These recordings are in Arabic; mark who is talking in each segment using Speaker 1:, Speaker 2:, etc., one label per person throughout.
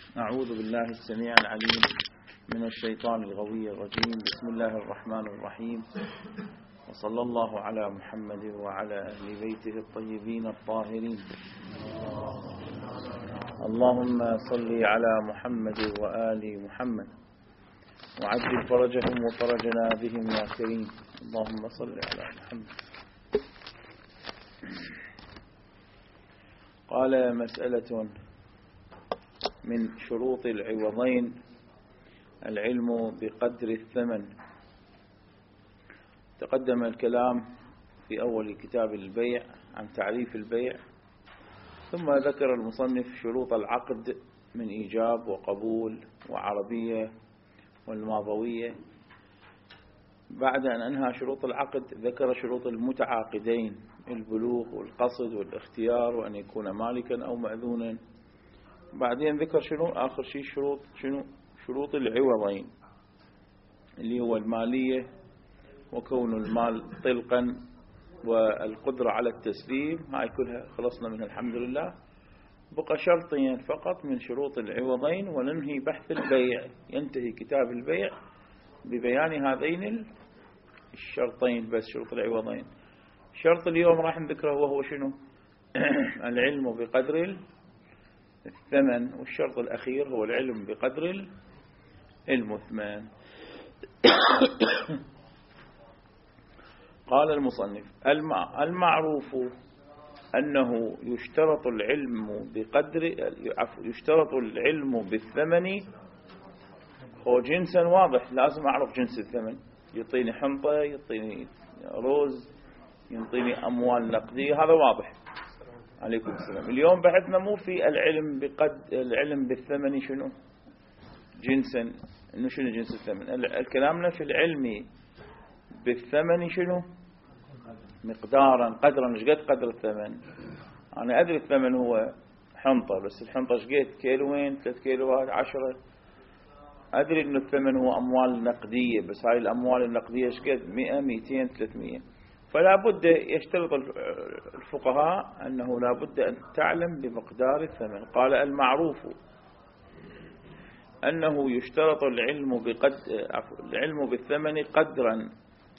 Speaker 1: أعوذ بالله السميع العليم من الشيطان الغوي الرجيم. بسم الله الرحمن الرحيم، وصلى الله على محمد وعلى أهل بيته الطيبين الطاهرين. اللهم صل على محمد وآل محمد وعجل فرجهم وفرجنا بهم يا كريم. اللهم صل على محمد. قال: مسألة من شروط العوضين العلم بقدر الثمن. تقدم الكلام في أول كتاب البيع عن تعريف البيع، ثم ذكر المصنف شروط العقد من إيجاب وقبول وعربية والماضوية. بعد أن أنهى شروط العقد ذكر شروط المتعاقدين: البلوغ والقصد والاختيار وأن يكون مالكا أو مأذونا. بعدين ذكر آخر شيء شروط العوضين، اللي هو المالية وكون المال طلقا والقدرة على التسليم. هاي كلها خلصنا منها الحمد لله. بقى شرطين فقط من شروط العوضين وننهي بحث البيع. ينتهي كتاب البيع ببيان هذين الشرطين بس، شروط العوضين. شرط اليوم راح نذكره وهو شنو؟ العلم بقدر الثمن. والشرط الأخير هو العلم بقدر المثمن. قال المصنف: المعروف أنه يشترط العلم بالثمن. هو جنسا واضح، لازم أعرف جنس الثمن. يعطيني حنطة، يعطيني روز، يعطيني أموال نقدية، هذا واضح. عليكم السلام. اليوم بحثنا مو في العلم بالثمن شنو جنسا، إنه شنو جنس الثمن. الكلامنا في العلم بالثمن شنو مقدارا، قدرا. ايش قد قدر الثمن؟ أنا أدري الثمن هو حنطة، بس الحنطة ايش قد؟ كيلوين، 3 كيلوات، 10. أدري إنه الثمن هو أموال نقدية، بس هاي الأموال النقدية ايش قد؟ 100، 200، 300. فلا بد يشترط الفقهاء أنه لا بد أن تعلم بمقدار الثمن. قال: المعروف أنه يشترط العلم بالثمن قدرا.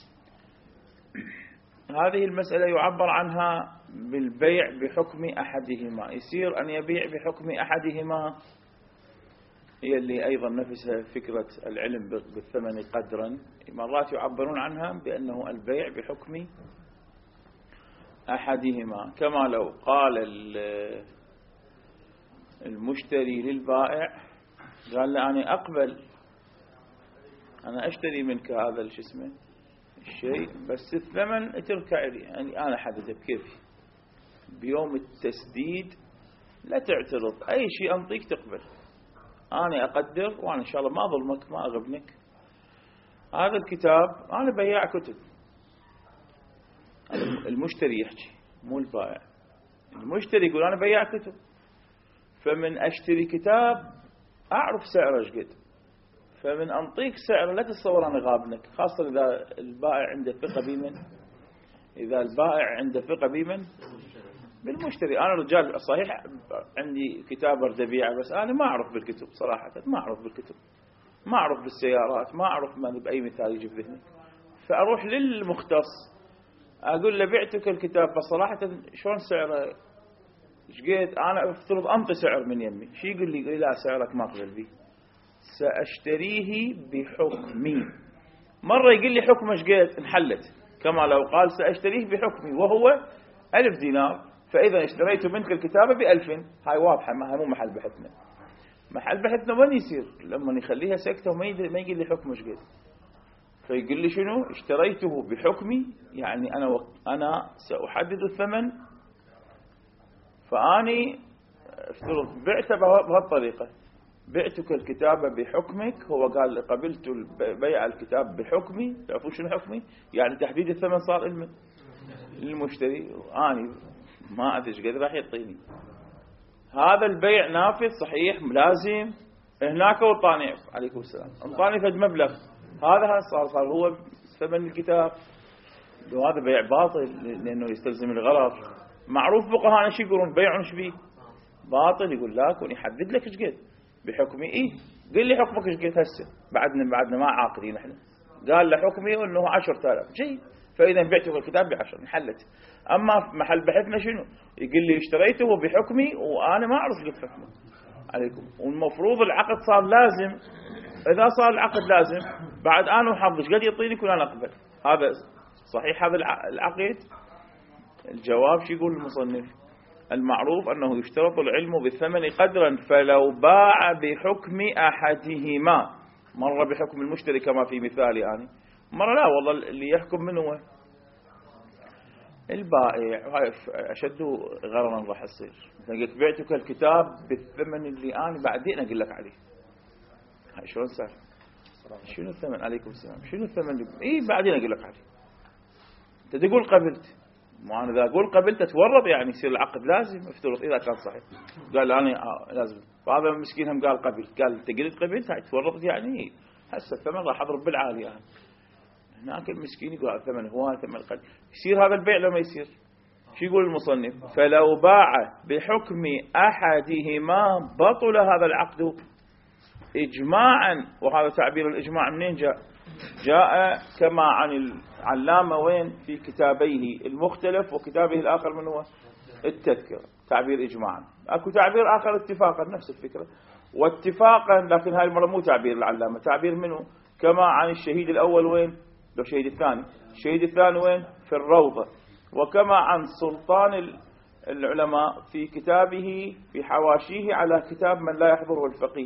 Speaker 1: هذه المسألة يعبر عنها بالبيع بحكم أحدهما. يصير أن يبيع بحكم أحدهما، هي اللي أيضا نفسها فكرة العلم بالثمن قدرا. مرات يعبرون عنها بأنه البيع بحكم أحدهما، كما لو قال المشتري للبائع، قال له: أنا أقبل، أنا أشتري منك هذا الشيء، بس الثمن اتركه لي، يعني أنا حدده بكيفي. بيوم التسديد لا تعترض، أي شيء أنطيك تقبل، أنا أقدر، وأنا إن شاء الله ما أظلمك ما أغبنك. هذا الكتاب أنا بياع كتب. المشتري يحكي مو البائع. المشتري يقول: أنا بياع كتب، فمن أشتري كتاب أعرف سعره ايش قد، فمن أنطيك سعر لا تتصور أنا غابنك، خاصة إذا البائع عنده ثقة بمن؟ إذا البائع عنده ثقة بمن؟ بالمشتري. أنا رجال صحيح عندي كتاب أريد أبيعه، بس أنا ما أعرف بالكتب صراحة، ما أعرف بالكتب، ما أعرف بالسيارات، ما أعرف بأي مثال يجي في ذهنك. فأروح للمختص أقول له: بعتك الكتاب، بس صراحة شلون سعره؟ ايش قد؟ أنا أفترض أنطي سعر من يمي. شو يقول لي؟ لا سعرك ما أقبل به، سأشتريه بحكمي. مرة يقول لي حكم ايش قد؟ انحلت، كما لو قال: سأشتريه بحكمي وهو 1000 دينار، فإذا اشتريت منك الكتابة ب2000. هاي واضحة، ما مو محل بحثنا. محل بحثنا وين يصير؟ لما يخليها سكتة وما يقول لي حكم ايش قد. فيقول لي شنو؟ اشتريته بحكمي، يعني أنا سأحدد الثمن، فأني افترض بعته بهالطريقة. بعتك الكتابة بحكمك. هو قال: قبلت بيع الكتاب بحكمي. تعرفون شنو حكمي؟ يعني تحديد الثمن صار للمشتري، أنا ما أدري ايش قد راح يعطيني. هذا البيع نافذ صحيح لازم. هناك وطاني عليكم السلام، انطاني فد مبلغ، هذا صار هو ثمن الكتاب، وهذا بيع باطل لأنه يستلزم الغرض. معروف فقهاء شو يقولون؟ بيع شبيه باطل. يقول: لا، كون يحدد لك ايش قد. بحكمي قل لي حكمك ايش قلت هسه بعدنا ما عاقدين احنا. قال له حكمي انه 10,000. جيد، فاذا بعته الكتاب ب10 انحلت. اما محل بحثنا شنو؟ يقول لي اشتريته بحكمي وانا ما اعرف قلت حكمه عليكم، والمفروض العقد صار لازم. اذا صار العقد لازم بعد انا وحظ قد يعطيني كل انا اقبل. هذا صحيح هذا العقد؟ الجواب شو يقول المصنف؟ المعروف أنه يشترط العلم بالثمن قدرا، فلو باع بحكم أحدهما، مرة بحكم المشتري كما في مثالي أنا، مرة لا والله اللي يحكم منه هو البائع. هاي أشد غررا راح يصير. مثلا قلت بعتك الكتاب بالثمن اللي أنا بعدين أقول لك عليه. هاي شلون صار؟ شنو الثمن؟ عليكم السلام. شنو الثمن اللي بعدين أقول لك عليه. أنت تقول قبلت، ما أنا إذا أقول قبلت تتورط يعني يصير العقد لازم افترض إذا كان صحيح. قال أنا لازم، فهذا المسكين هم قال قبل، قال أنت قلت قبلت هاي تورطت يعني هسه الثمن راح أضرب بالعالي يعني. هناك المسكين يقول الثمن هو ثمن القدر. يصير هذا البيع لما يصير. شو يقول المصنف؟ فلو باع بحكم أحدهما بطل هذا العقد إجماعا. وهذا تعبير الإجماع منين جاء كما عن العلامة وين في كتابيه المختلف وكتابه الآخر من هو التذكرة. تعبير إجماعا. أكو تعبير آخر اتفاقا نفس الفكرة واتفاقا، لكن هاي المرة مو تعبير العلامة، تعبير منه كما عن الشهيد الأول وين لو الشهيد الثاني، الشهيد الثاني وين في الروضة، وكما عن سلطان العلماء في كتابه في حواشيه على كتاب من لا يحضره الفقيه.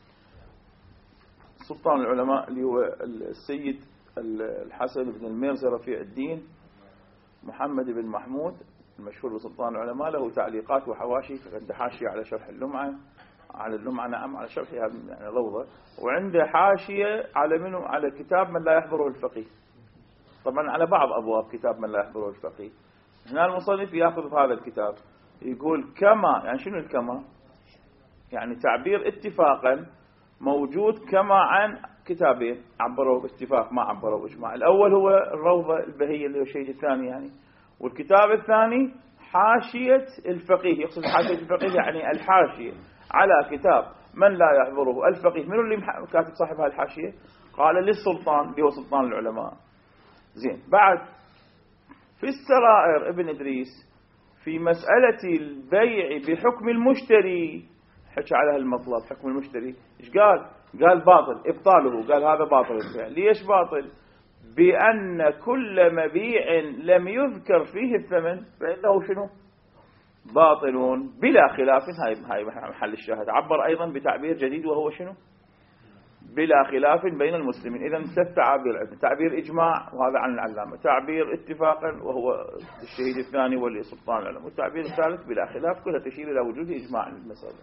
Speaker 1: سلطان العلماء اللي هو السيد الحسن بن الميرزا رفيع الدين محمد بن محمود المشهور بسلطان العلماء، له تعليقات وحواشي. عنده حاشية على شرح اللمعة، على اللمعة نعم، على شرحها يعني روضة، وعنده حاشية على منه على كتاب من لا يحضره الفقيه، طبعا على بعض أبواب كتاب من لا يحضره الفقيه. هنا المصنف يأخذ هذا الكتاب يقول كما، يعني شنو الكما؟ يعني تعبير اتفاقا موجود كما عن كتابين عبروا باتفاق ما عبروا إجماع. الأول هو الروضة البهية اللي هو الشيء الثاني يعني، والكتاب الثاني حاشية الفقيه. يقصد حاشية الفقيه يعني الحاشية على كتاب من لا يحضره الفقيه. من اللي كاتب صاحب هالحاشية؟ قال للسلطان اللي هو سلطان العلماء. زين، بعد في السرائر ابن إدريس في مسألة البيع بحكم المشتري حكى على هالمطلب. حكم المشتري ايش قال؟ قال باطل ابطاله. قال هذا باطل البيع. ليش باطل؟ بأن كل مبيع لم يذكر فيه الثمن فإنه شنو؟ باطل بلا خلاف. هاي محل الشاهد. عبر أيضا بتعبير جديد وهو شنو؟ بلا خلاف بين المسلمين. إذا ثلاث تعابير: تعبير إجماع وهذا عن العلامة، تعبير اتفاقا وهو الشهيد الثاني واللي سلطان العلماء، والتعبير الثالث بلا خلاف. كلها تشير إلى وجود إجماع المسألة.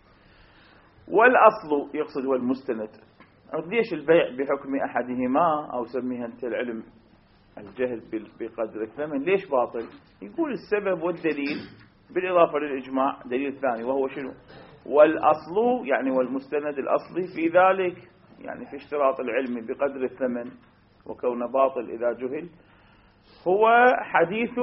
Speaker 1: والأصل يقصد هو المستند. ليش البيع بحكم أحدهما أو سميها أنت العلم الجهل بقدر الثمن ليش باطل؟ يقول السبب والدليل بالإضافة للإجماع دليل ثاني وهو شنو؟ والأصل يعني والمستند الأصلي في ذلك يعني في اشتراط العلم بقدر الثمن وكون باطل إذا جهل هو حديث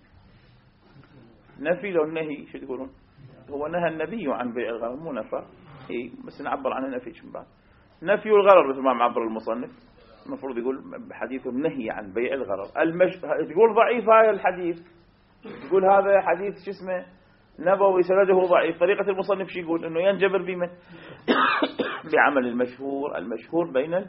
Speaker 1: نفي لو النهي. شو تقولون؟ هو نهى النبي عن بيع الغرر، مو نفى. بس نعبر عن النفي شنو؟ نفي الغرر مثل ما معبر المصنف. المفروض يقول حديث النهي عن بيع الغرر. تقول ضعيف هذا الحديث، يقول هذا حديث شو اسمه نبوي سنده ضعيف. طريقة المصنف شو يقول؟ انه ينجبر بمن بعمل المشهور بين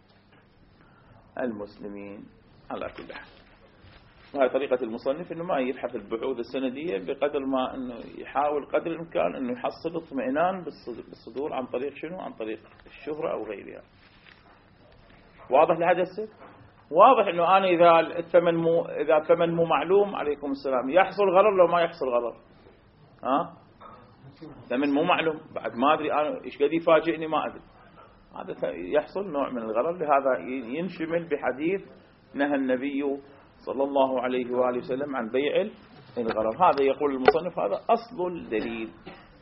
Speaker 1: المسلمين على كل حال. وهي طريقة المصنف انه ما يبحث البحوث السندية بقدر ما انه يحاول قدر الامكان انه يحصل اطمئنان بالصدور عن طريق شنو؟ عن طريق الشهرة او غيرها. واضح لهذا السر؟ واضح انه انا اذا الثمن مو معلوم عليكم السلام يحصل غرر لو ما يحصل غرر. ثمن مو معلوم بعد ما ادري انا ايش قد يفاجئني ما ادري. هذا يحصل نوع من الغرر. لهذا ينشمل بحديث نهى النبي صلى الله عليه وآله وسلم عن بيع الغرر. هذا يقول المصنف هذا أصل الدليل.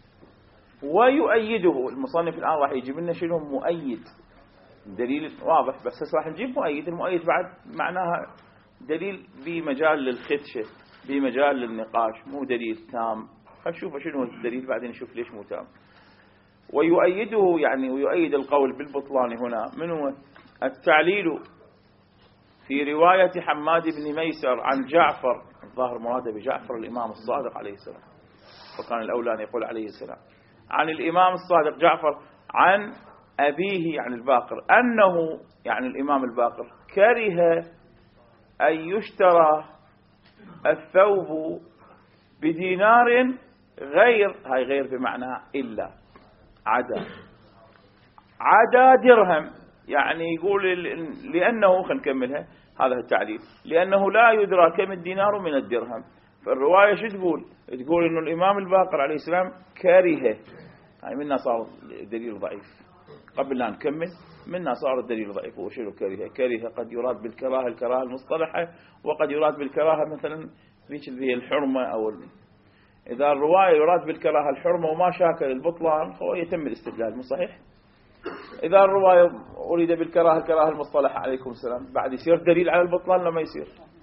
Speaker 1: ويؤيده المصنف الآن راح يجيب لنا شنو مؤيد. دليل واضح بس راح نجيب مؤيد. المؤيد بعد معناها دليل بمجال للخدشة بمجال للنقاش، مو دليل تام. خلينا نشوف شنو الدليل بعدين نشوف ليش مو تام. ويؤيده يعني ويؤيد القول بالبطلان هنا من هو التعليل في رواية حماد بن ميسر عن جعفر، الظاهر مراده بجعفر الإمام الصادق عليه السلام، وكان الأولى أن يقول عليه السلام، عن الإمام الصادق جعفر عن أبيه يعني الباقر أنه يعني الإمام الباقر كره أن يشترى الثوب بدينار غير، هاي غير بمعنى إلا عدا درهم، يعني يقول لأنه خلينا نكملها هذا التعليل، لأنه لا يدرى كم الدينار من الدرهم. فالرواية شو تقول إنه الإمام الباقر عليه السلام كره، يعني منا صار دليل ضعيف، قبل لا نكمل منا صار الدليل ضعيف. وشنو كره قد يراد بالكراهة الكراهة المصطلحة، وقد يراد بالكراهة مثلا ذي الحرمة، أو إذا الرواية يراد بالكراهة الحرمة وما شاكل البطلان فهو يتم الاستدلال، مو صحيح؟ إذا الرواية أريد بالكراهة الكراهة المصطلحة عليكم السلام بعد يصير دليل على البطلان لما يصير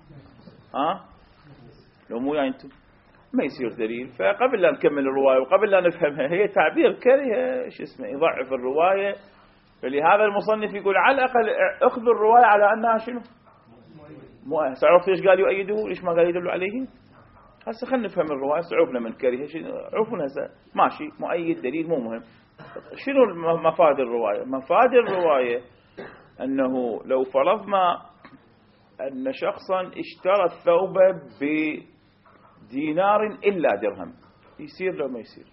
Speaker 1: لو مو يعني أنتم ما يصير دليل. فقبل لا نكمل الرواية وقبل لا نفهمها هي تعبير كره يضعف الرواية. فلهذا المصنف يقول على الأقل أخذ الرواية على أنها شنو سعرف. ليش قال يؤيده؟ ليش ما قال يدل عليه؟ هسه خلينا نفهم الرواية. صعوبنا من كره عرفنا هسه ماشي مؤيد دليل مو مهم. شنو مفاد الرواية؟ مفاد الرواية أنه لو فرضنا أن شخصا اشترى الثوب بدينار إلا درهم، يصير لو ما يصير؟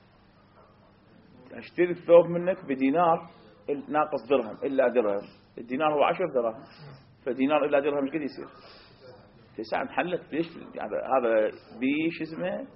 Speaker 1: اشتري الثوب منك بدينار ناقص درهم إلا درهم، الدينار هو 10 دراهم، فدينار إلا درهم ايش قد يصير؟ 9. محلت ليش هذا بيش اسمه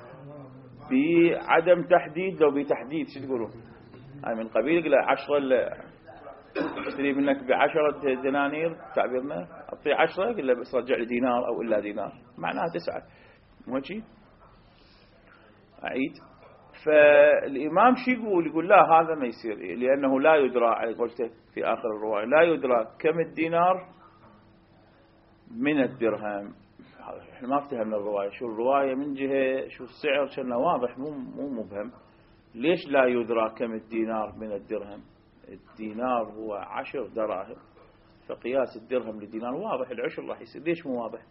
Speaker 1: بعدم تحديد. لو بتحديد شو تقولون؟ هاي من قبيل 10 اشتري منك ب10 دنانير تعبيرنا، اعطي 10 الا بس رجع لي دينار او الا دينار، معناها 9 مو هيك؟ اعيد. فالامام شو يقول لا هذا ما يصير، لانه لا يدرى على قولته في اخر الروايه لا يدرى كم الدينار من الدرهم. احنا ما افتهمنا الروايه. شو الروايه من جهه شو السعر كان واضح مو مبهم. ليش لا يدرى كم الدينار من الدرهم؟ الدينار هو 10 دراهم، فقياس الدرهم للدينار واضح، العشر راح يصير. ليش مو واضح؟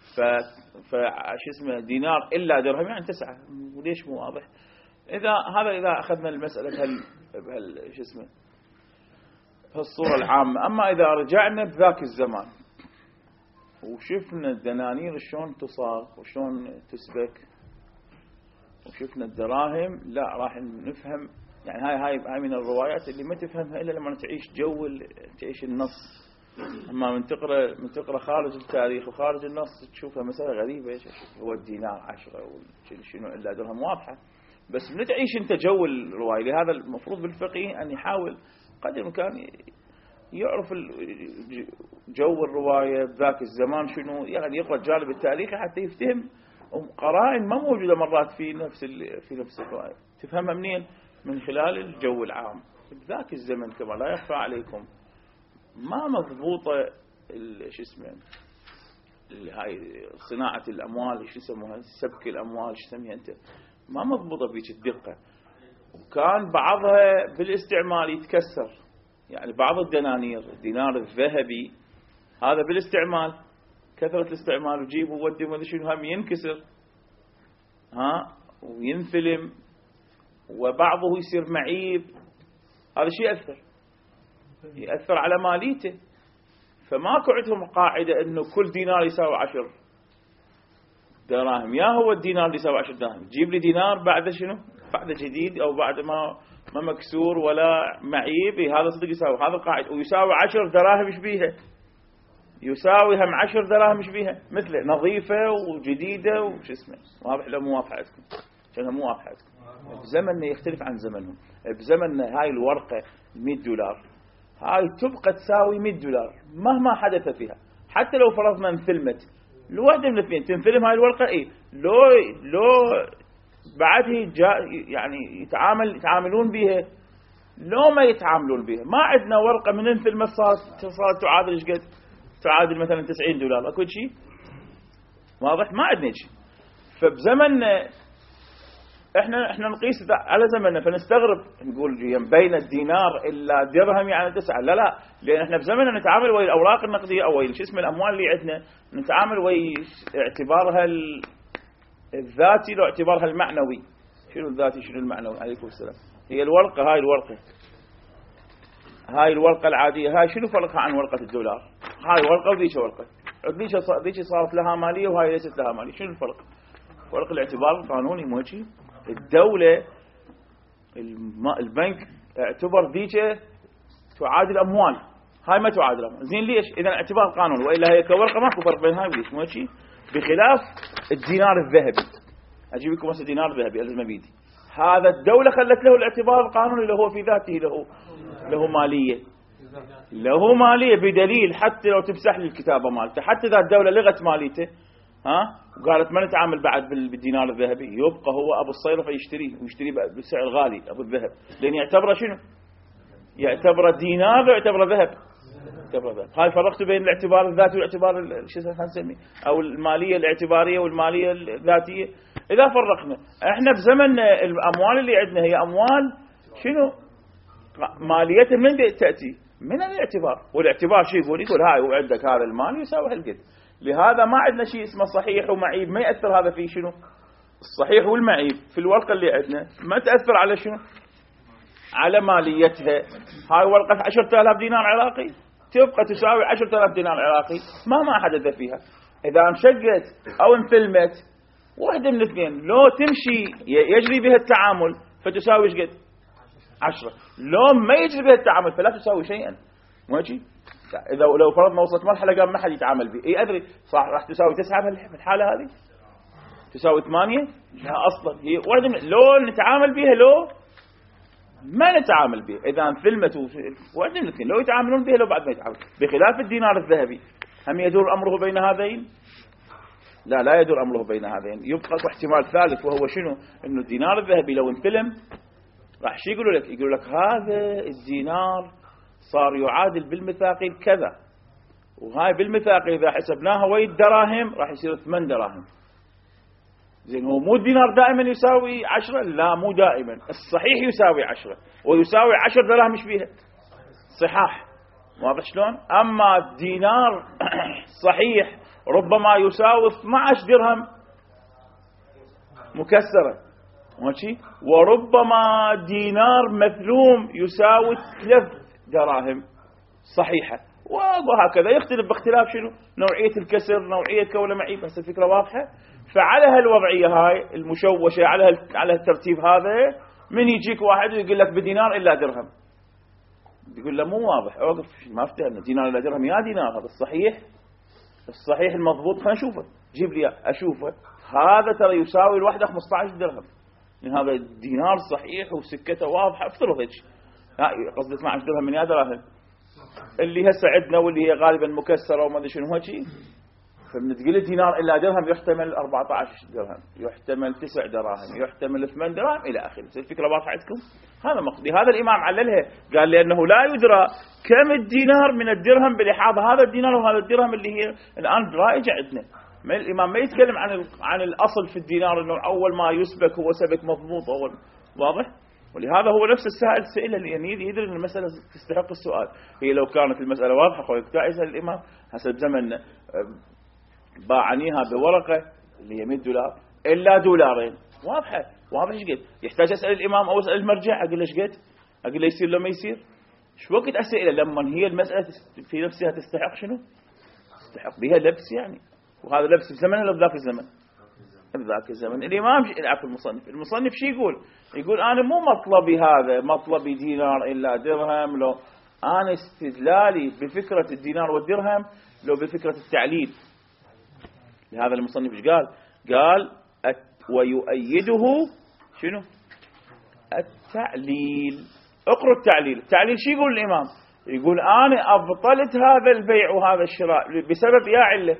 Speaker 1: اسمه دينار الا درهم يعني 9. وليش مو واضح؟ إذا أخذنا المسألة هالصورة العامة. أما إذا رجعنا بذاك الزمان وشفنا الدنانير شلون تصاغ وشلون تسبك وشفنا الدراهم، لا راح نفهم. يعني هاي من الروايات اللي ما تفهمها إلا لما تعيش النص. أما من تقرأ خارج التاريخ وخارج النص تشوفها مسألة غريبة. هو الدينار 10 وشنو إلا درهم واضحة، بس من تعيش أنت جو الرواية. لهذا المفروض بالفقيه أن يحاول قدر الإمكان يعرف جو الرواية بذاك الزمان شنو، يعني يقرأ الجانب التاريخي حتى يفتهم قرائن ما موجودة مرات في نفس الرواية. تفهمها منين؟ من خلال الجو العام بذاك الزمن. كما لا يخفى عليكم ما مضبوطة هاي صناعة الأموال، شو يسموها سبك الأموال، شو تسميها أنت، ما مضبوطة بيك الدقة. وكان بعضها بالاستعمال يتكسر. يعني بعض الدنانير الدينار الذهبي هذا بالاستعمال كثرة الاستعمال وجيبه وودي وما شنو هم ينكسر وينفلم وبعضه يصير معيب. هذا شيء يأثر على ماليته. فماكو عندهم قاعدة انه كل دينار يساوي 10 دراهم. يا هو الدينار اللي يساوي 10 دراهم جيب لي دينار بعد شنو بعد جديد او بعد ما مكسور ولا معيب. هذا صدق يساوي هذا القاعدة. ويساوي 10 دراهم ايش بيها؟ يساوي هم 10 دراهم ايش بيها؟ مثله نظيفة وجديدة وش اسمه. واضح لو مو واضح عندكم؟ كانها مو واضح عندكم. بزمننا يختلف عن زمنهم. بزمننا هاي الورقة 100 دولار هاي تبقى تساوي 100 دولار مهما حدث فيها. حتى لو فرضنا انفلمت الواحدة من الاثنين تنفلم هاي الورقة لو بعده يعني يتعاملون بها لو ما يتعاملون بها. ما عندنا ورقة من انفلمت صارت تعادل ايش قد؟ تعادل مثلا 90 دولار. اكو شيء واضح؟ ما عندنا شيء. فبزمننا احنا نقيس على زمننا فنستغرب نقول بين الدينار إلا درهم يعني 9. لا لأن احنا بزمننا نتعامل ويا الأوراق النقدية أو ويا شو اسمه الأموال اللي عندنا، نتعامل ويا اعتبارها الذاتي لو اعتبارها المعنوي. شنو الذاتي شنو المعنوي؟ عليكم السلام. هي الورقة، هاي الورقة العادية، هاي شنو فرقها عن ورقة الدولار؟ هاي ورقة وديش ورقة، ديش صارت لها مالية وهاي ليست لها مالية. شنو الفرق؟ فرق الاعتبار القانوني مو هيك. الدولة البنك اعتبر ديك تعادل أموال، هاي ما تعادل أموال. زين ليش؟ إذا اعتبار قانوني، وإلا هي كورقة ماكو فرق بين هاي وليش مو هيك. بخلاف الدينار الذهبي، أجيب لكم هسه دينار ذهبي ألزم بيدي، هذا الدولة خلت له الاعتبار القانوني اللي هو في ذاته له مالية بدليل حتى لو تمسح لي الكتابة مالته، حتى إذا الدولة لغت ماليته وقالت ما نتعامل بعد بالدينار الذهبي، يبقى هو أبو الصيرفة يشتري بسعر غالي أبو الذهب، لأن يعتبره شنو؟ يعتبره دينار ويعتبره ذهب. هاي فرقت بين الاعتبار الذاتي والاعتبار شو نسميه أو المالية الاعتبارية والمالية الذاتية. إذا فرقنا احنا بزمن الأموال اللي عندنا هي أموال شنو؟ ماليتها من تأتي من الاعتبار، والاعتبار شيء يقول هاي وعندك هذا المال يساوي هالقد. لهذا ما عندنا شيء اسمه صحيح ومعيب، ما يأثر هذا في شنو؟ الصحيح والمعيب في الورقة اللي عندنا ما تأثر على شنو؟ على ماليتها. هاي ورقة 10,000 دينار عراقي تبقى تساوي 10,000 دينار عراقي مهما حدث فيها. إذا انشقت أو انثلمت واحدة من الاثنين، لو تمشي يجري بها التعامل فتساوي ايش قد؟ 10. لو ما يجري بها التعامل فلا تساوي شيئا. ماشي؟ إذا لو فرضنا وصلت مرحلة قام ما حد يتعامل به، أدري صح راح تساوي 9 في الحالة هذه؟ تساوي 8؟ لا أصلا هي واحدة لو نتعامل بها لو ما نتعامل بها. إذا انثلمت واحدة من الاثنين، لو يتعاملون بها لو بعد ما يتعامل. بخلاف الدينار الذهبي، هم يدور أمره بين هذين؟ لا يدور أمره بين هذين. يبقى احتمال ثالث وهو شنو؟ إنه الدينار الذهبي لو انثلم راح شو يقولوا لك؟ يقولوا لك هذا الدينار صار يعادل بالمثاقيل كذا، وهاي بالمثاقيل إذا حسبناها ويا الدراهم راح يصير 8 دراهم. زين هو مو الدينار دائما يساوي 10؟ لا مو دائما، الصحيح يساوي 10 ويساوي 10 دراهم ايش بيها؟ صحاح. واضح شلون؟ أما الدينار صحيح ربما يساوي 12 درهم مكسرة، ماشي؟ وربما دينار مثلوم يساوي 3 دراهم صحيحة، وهكذا يختلف باختلاف شنو؟ نوعية الكسر، نوعية كونه معيب. بس الفكرة واضحة. فعلى هالوضعية هاي المشوشة، على الترتيب هذا، من يجيك واحد ويقول لك بدينار إلا درهم، يقول له مو واضح، اوقف ما افتهمنا دينار إلا درهم. يا دينار هذا الصحيح المضبوط، خلينا نشوفه، جيب لي أشوفه. هذا ترى يساوي الوحدة 15 درهم، من هذا الدينار صحيح وسكته واضحة. افترض هيك قصدي 12 درهم من يا دراهم اللي هسه عندنا واللي هي غالبا مكسرة وما ادري شنو هيك. فمن تقول دينار إلا درهم يحتمل 14 درهم، يحتمل 9 دراهم، يحتمل 8 دراهم إلى آخره. الفكرة واضحة عندكم؟ هذا مقصدي. هذا الإمام عللها، قال لأنه لا يدرى كم الدينار من الدرهم بلحاظ هذا الدينار وهذا الدرهم اللي هي الآن رائجة عندنا. الإمام ما يتكلم عن الأصل في الدينار إنه أول ما يسبك هو سبك مضبوط أول. واضح؟ ولهذا هو نفس السائل سئله لأن يدري أن المسألة تستحق السؤال. هي لو كانت المسألة واضحة خويك يسأل الإمام حسب زمن باعنيها بورقة اللي هي 100 دولار إلا دولارين، واضحة واضح. ايش قد يحتاج أسأل الإمام أو أسأل المرجع أقول ايش قد؟ أقول له يصير لما يصير. شو وقت أسئلة لما هي المسألة في نفسها تستحق شنو؟ تستحق بها لبس يعني. وهذا لبس في زمن ولا بذاك الزمن؟ بذاك الزمن. الإمام عفوا المصنف شو يقول أنا مو مطلبي هذا مطلبي دينار إلا درهم، لو أنا استدلالي بفكرة الدينار والدرهم لو بفكرة التعليل. لهذا المصنف ايش قال ويؤيده شنو؟ التعليل. اقرأ التعليل شو يقول الإمام؟ يقول أنا أبطلت هذا البيع وهذا الشراء بسبب يا علة،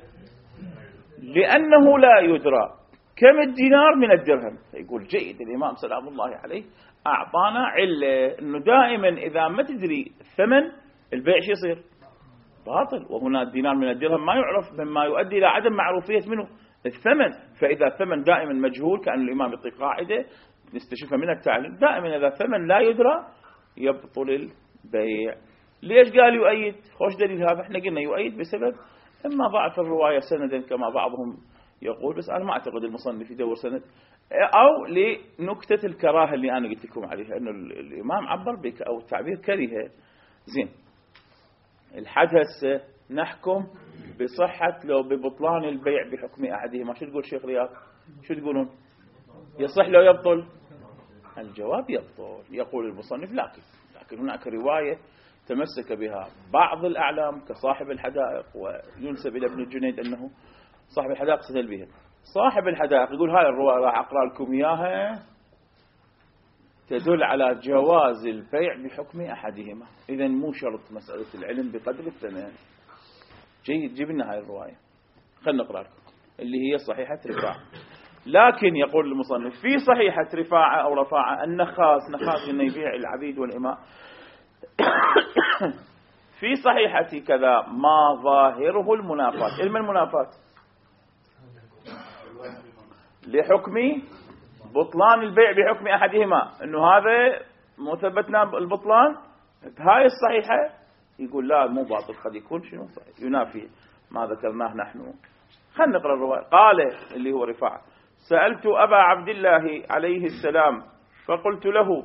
Speaker 1: لأنه لا يدرى كم الدينار من الدرهم. يقول جيد الإمام سلام الله عليه أعطانا علة أنه دائما إذا ما تدري الثمن البيع شو يصير؟ باطل. وهنا الدينار من الدرهم ما يعرف مما يؤدي إلى عدم معروفية منه الثمن. فإذا الثمن دائما مجهول كأن الإمام يعطي قاعدة نستشفى من التعليم دائما إذا ثمن لا يدرى يبطل البيع. ليش قال يؤيد؟ خوش دليل هذا. احنا قلنا يؤيد بسبب إما ضعف الرواية سندا كما بعضهم يقول، بس أنا ما أعتقد المصنف يدور سند، أو لنكتة الكراهة اللي أنا قلت لكم عليها، أنه الإمام عبر بك أو التعبير كريه. زين، الحد هسه نحكم بصحة لو ببطلان البيع بحكم أحدهما. شو تقول شيخ رياض؟ شو تقولون؟ يصح لو يبطل؟ الجواب يبطل. يقول المصنف لكن هناك رواية تمسك بها بعض الأعلام كصاحب الحدائق، وينسب إلى ابن الجنيد أنه صاحب الحدائق استدل بها. صاحب الحدائق يقول هاي الرواية راح أقرأ لكم إياها تدل على جواز البيع بحكم أحدهما، إذن مو شرط مسألة العلم بقدر الثمن. جيد، جيب لنا هاي الرواية خلنا نقرأ لكم اللي هي صحيحة رفاعة. لكن يقول المصنف في صحيحة رفاعة أو رفاعة النخاس، نخاس إنه يبيع العبيد والإماء في صحيحة كذا ما ظاهره المنافات. علم المنافات لحكم بطلان البيع بحكم أحدهما، إنه هذا مثبتنا البطلان بهاي الصحيحة. يقول لا مو باطل، قد يكون شنو صحيح ينافي ما ذكرناه نحن. خلنا نقرأ الرواية. قال اللي هو رفاعة: سألت أبا عبد الله عليه السلام فقلت له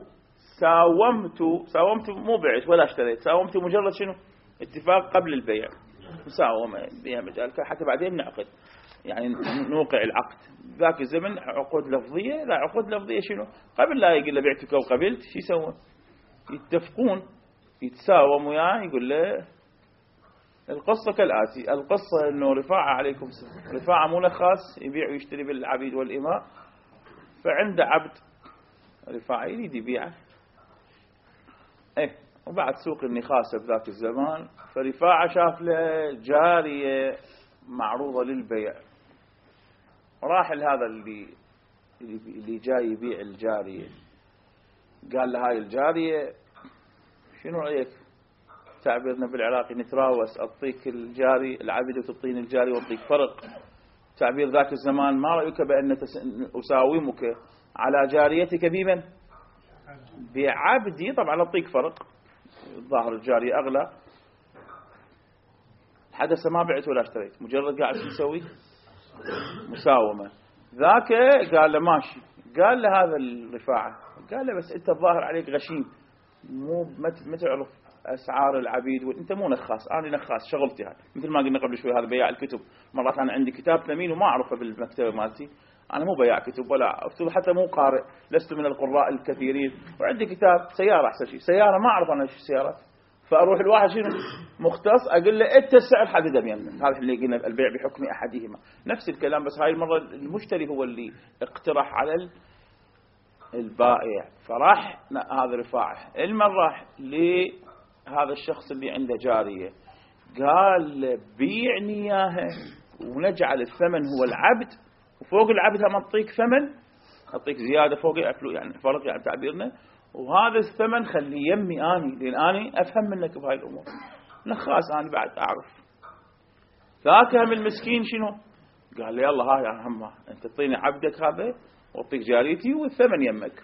Speaker 1: ساومت مو بعت ولا اشتريت، ساومت مجرد شنو اتفاق قبل البيع، مساومة بها مجال حتى بعدين نعقد، يعني نوقع العقد. ذاك الزمن عقود لفظية، لا عقود لفظية شنو قبل لا يقول له بعتك وقبلت، شو يسوون؟ يتفقون يتساوم وياه. يقول له القصة كالآتي، القصة انه رفاعة عليكم السلام، رفاعة مو نخاس يبيع ويشتري بالعبيد والإماء، فعنده عبد رفاعة يريد يبيعه، وبعد سوق النخاسة بذاك الزمان، فرفاعة شاف له جارية معروضة للبيع، راح لهذا اللي جاي يبيع الجارية، قال له هاي الجارية شنو رأيك؟ تعبيرنا بالعراقي نتراوس، أعطيك الجاري العبد وتعطيني الجاري وأعطيك فرق. تعبير ذاك الزمان ما رأيك بأن أساومك على جاريتك بمن؟ بعبدي، طبعا أعطيك فرق، ظاهر الجاري أغلى. حدث ما بعت ولا اشتريت، مجرد قاعد تسوي مساومة. ذاك قال له ماشي، قال له هذا الرفاعة، قال له بس أنت الظاهر عليك غشيم، ما تعرف أسعار العبيد، وأنت مو نخاس، أنا نخاس شغلتي هذا، مثل ما قلنا قبل شوي هذا بياع الكتب. مرات أنا عندي كتاب ثمين وما أعرفه بالمكتبة مالتي، أنا مو بياع كتب ولا حتى مو قارئ، لست من القراء الكثيرين، وعندي كتاب سيارة أحسن شيء، سيارة ما أعرف أنا شو سيارات، فأروح الواحد شنو مختص أقول له أنت السعر حدده بيننا. هذا اللي قلنا البيع بحكم أحدهما، نفس الكلام، بس هاي المرة المشتري هو اللي اقترح على البائع، فراح هذا رفاعة المرة لهذا الشخص اللي عنده جارية، قال بيعني إياها ونجعل الثمن هو العبد، وفوق العبد هم أعطيك ثمن، أعطيك زيادة فوق يعني فرق يعني تعبيرنا، وهذا الثمن خليه يمي أني، لأن أني أفهم منك بهاي الأمور، نخاس أنا بعد أعرف. ذاك هم المسكين شنو قال لي يلا هاي يا همه أنت تعطيني عبدك هذا وأعطيك جاريتي والثمن يمك،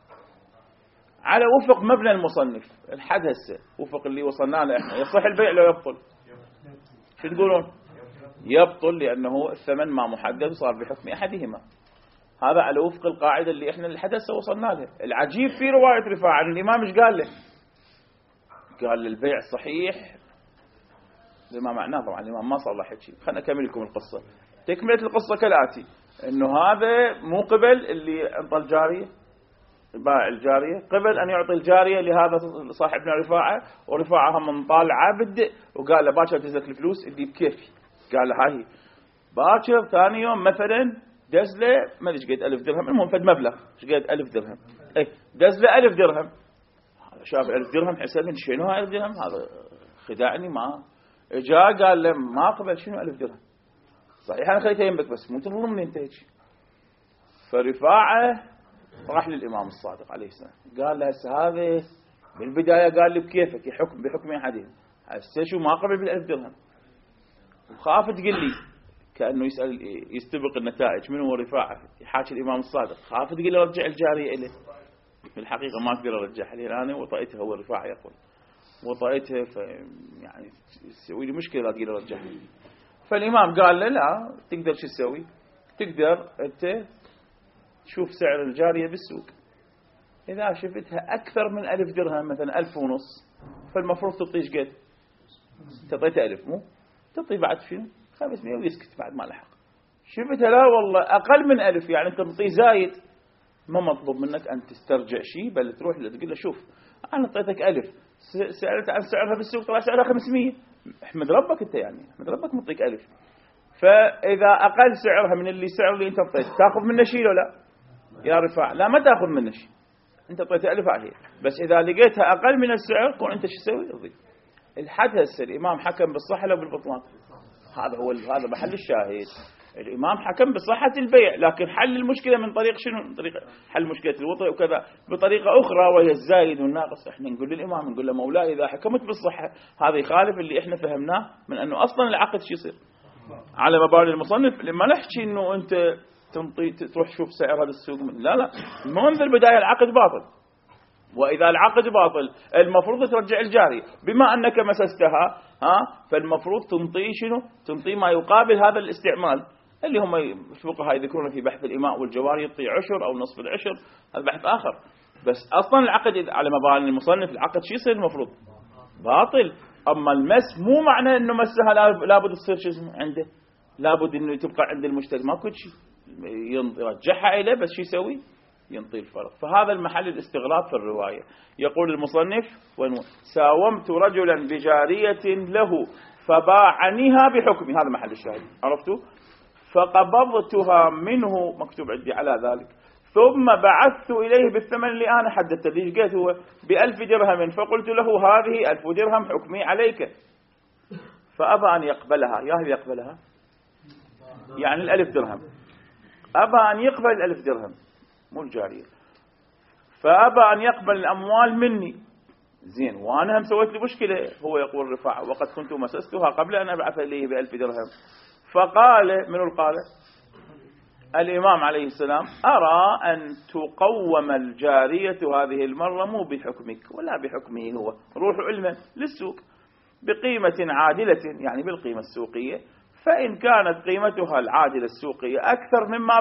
Speaker 1: على وفق مبنى المصنف. الحد هسه وفق اللي وصلنا له احنا، يصح البيع لو يبطل؟ شو تقولون؟ يبطل، لأنه الثمن ما محدد صار بحكم أحدهما، هذا على وفق القاعدة اللي احنا الحد هسه وصلنا له. العجيب في رواية رفاعة الإمام ايش قال له؟ قال البيع صحيح بما معناه، طبعا الإمام ما صلح شيء. خلنا أكمل لكم القصة. تكملة القصة كالآتي، إنه هذا مو قبل اللي أعطى الجارية، باع الجارية قبل أن يعطي الجارية لهذا صاحبنا رفاعة، ورفاعة هم طالع عبد وقال له باكر تزلك الفلوس اللي بكيفي، قال له هاي باكر ثاني يوم مثلا دزله ما ادري قد 1000 درهم، المهم فد مبلغ ايش قد 1000 درهم، دزله 1000 درهم. هذا شاف 1000 درهم حسب من شنو هاي 1000 درهم، هذا خدعني، ما جاء قال له ما قبل شنو 1000 درهم، صحيح انا خليته يمك بس مو تظلمني انت هيك. فرفاعة راح للإمام الصادق عليه السلام قال له هذا بالبداية قال لي بكيفك بحكم أحدهم، هسه شو ما قبل بال1000 درهم، وخاف تقول لي كأنه يسأل يستبق النتائج من هو رفاعة، يحاكي الإمام الصادق، خاف تقول له رجع الجارية إليه. في الحقيقة ما أقدر أرجعها لي أنا، وطئتها هو رفاعة يقول وطئتها، يعني تسوي لي مشكلة لا تقول له رجعها. فالإمام قال له لا، تقدر شو تسوي؟ تقدر أنت تشوف سعر الجارية بالسوق، إذا شفتها أكثر من 1000 درهم مثلا 1500، فالمفروض تعطيش قد؟ تعطيته 1000 مو؟ تعطي بعد شنو؟ 500 ويسكت بعد ما لحق. شفتها لا والله أقل من 1000، يعني تعطيه زايد، ما مطلوب منك أن تسترجع شيء، بل تروح له تقول له شوف أنا أعطيتك 1000، سألت عن سعرها بالسوق طلع سعرها 500، احمد ربك أنت، يعني احمد ربك مطيك 1000. فإذا أقل سعرها من السعر اللي أنت أعطيته تأخذ منه شيء ولا لا؟ يا رفاع لا، ما تأخذ منه شيء، أنت أعطيت 1000 عليه، بس إذا لقيتها أقل من السعر كون أنت شو تسوي؟ تضيف. الحدث الإمام حكم بالصحة لو بالبطلان، هذا محل الشاهد. الإمام حكم بصحة البيع، لكن حل المشكلة من طريق شنو؟ من طريق حل مشكلة الوطء وكذا بطريقة أخرى وهي الزايد والناقص. إحنا نقول للإمام، نقول له مولاي إذا حكمت بالصحة هذا يخالف اللي إحنا فهمناه من أنه أصلا العقد شو يصير على مبادئ المصنف. لما نحكي إنه أنت تروح شوف سعرها بالسوق، لا منذ البداية العقد باطل، وإذا العقد باطل المفروض ترجع الجاري. بما أنك مسستها فالمفروض تنطي شنو؟ تنطي ما يقابل هذا الاستعمال، اللي هم الفقهاء يذكرون في بحث الإماء والجواري يعطي عشر أو نصف العشر، هذا بحث آخر. بس أصلا العقد على مبادئ المصنف العقد شو يصير؟ المفروض باطل. أما المس مو معنى إنه مسها لابد تصير شو اسمه عنده، لابد إنه تبقى عند المشتري، ماكو شيء يرجعها إليه، بس شو يسوي؟ ينطي الفرق. فهذا المحل الاستغراب في الرواية. يقول المصنف ساومت رجلا بجارية له فباعنيها بحكمي، هذا محل الشاهد، عرفتوا؟ فقبضتها منه، مكتوب عندي على ذلك، ثم بعثت إليه بالثمن اللي أنا حددت ليش قلت هو ب1000 درهم، فقلت له هذه 1000 درهم حكمي عليك، فأبى أن يقبلها. يا يقبلها يعني 1000 درهم، أبى أن يقبل 1000 درهم مو الجارية، فأبى أن يقبل الأموال مني. زين، وأنا هم سويت لي مشكلة. هو يقول رفاعة وقد كنت مسستها قبل أن أبعث إليه ب1000 درهم. فقال من القال الإمام عليه السلام أرى أن تقوم الجارية هذه المرة مو بحكمك ولا بحكمه هو، روح علما للسوق بقيمة عادلة، يعني بالقيمة السوقية، فإن كانت قيمتها العادلة السوقية أكثر مما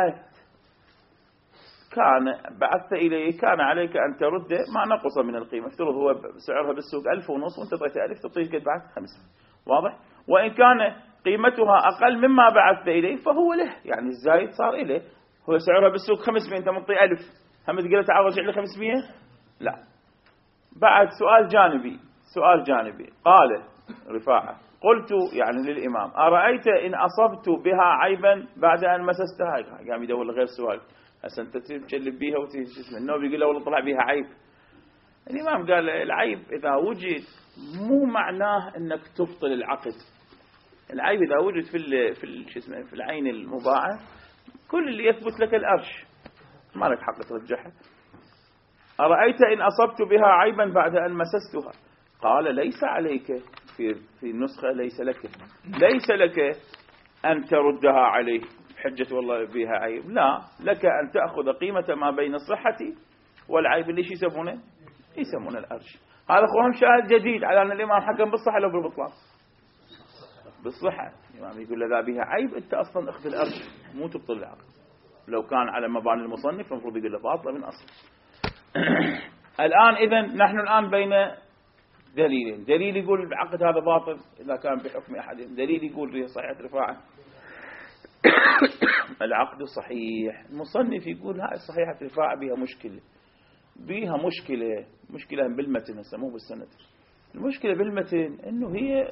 Speaker 1: بعثت إليه كان عليك أن ترد ما نقص من القيمة. افترض هو سعرها بالسوق 1500 وانت طيتها 1000، تعطيه قد بعد 500، واضح؟ وإن كان قيمتها أقل مما بعثت إليه فهو له، يعني الزايد صار إليه. هو سعرها بالسوق 500، انت مطي 1000، هم تقول تعال رجع لي 500؟ لا. بعد سؤال جانبي قال رفاعة قلت يعني للإمام أرأيت إن أصبت بها عيبا بعد أن مسستها؟ قام يدور غير سؤال، هسه انت تجلب بيها وتجلب النوبي يقول له والله طلع بيها عيب. الإمام قال العيب إذا وجد مو معناه أنك تبطل العقد. العيب إذا وجد في العين المباعة كل اللي يثبت لك الأرش، ما لك حق ترجحها. أرأيت إن أصبت بها عيبا بعد أن مسستها؟ قال ليس عليك، في النسخة ليس لك أن تردها عليه حجة والله بها عيب، لا، لك أن تأخذ قيمة ما بين الصحة والعيب اللي يسمونه الأرش. هذا أخوهم شاهد جديد على أن الإمام حكم بالصحة لو بالبطلان. بالصحة الإمام يقول له ذا بها عيب، أنت أصلا أخذ الأرش مو تبطل العقد. لو كان على مباني المصنف المفروض يقول له باطلة من أصل. الآن إذن نحن الآن بين دليلين، دليل يقول العقد هذا باطل إذا كان بحكم أحدهم، دليل يقول صحيح رفاعة العقد صحيح. المصنف يقول هاي صحيحة رفاعة بيها مشكلة بالمتن، هسه مو بالسند. المشكلة بالمتن إنه هي